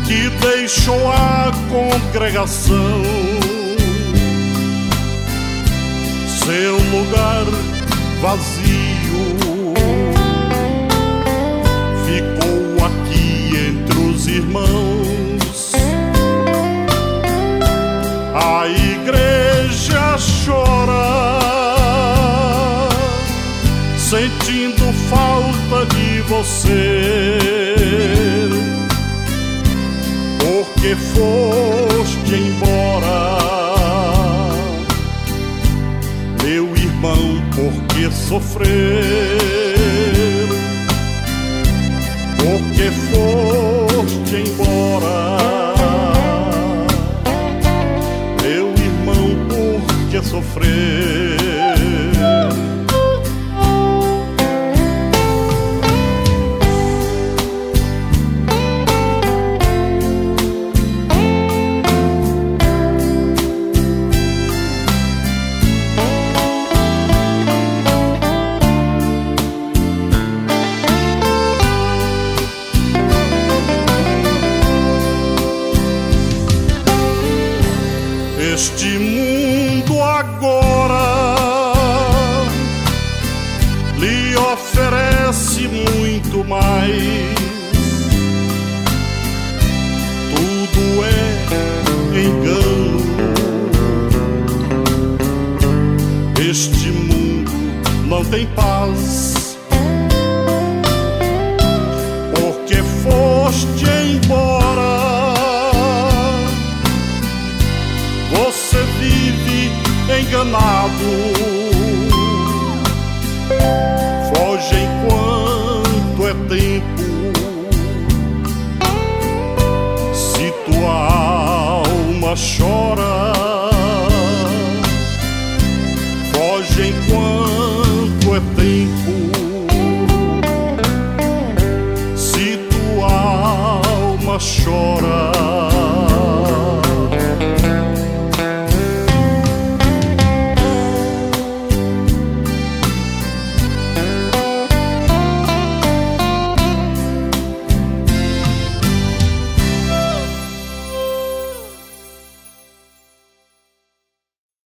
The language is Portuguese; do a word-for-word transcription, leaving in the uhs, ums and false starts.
que deixou a congregação seu lugar vazio, ficou aqui entre os irmãos. A igreja chora, sentindo falta de você, porque foste embora, meu irmão, por que sofrer? Porque foste embora, meu irmão, por que sofrer? Este mundo agora lhe oferece muito mais. Tudo é engano. Este mundo não tem paz, porque foste embora. Você vive enganado, foge enquanto é tempo. Se tua alma chora, foge enquanto é tempo. Se tua alma chora,